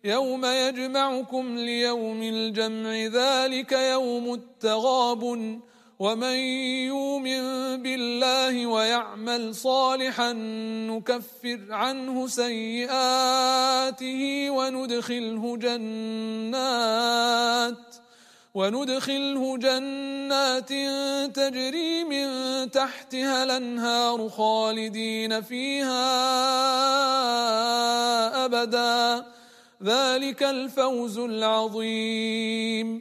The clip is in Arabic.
يوم يجمعكم ليوم الجمع ذلك يوم التغابن ومن يؤمن بالله ويعمل صالحا نكفر عنه سيئاته وندخله جنات تجري من تحتها الأنهار خالدين فيها أبدا ذلك الفوز العظيم.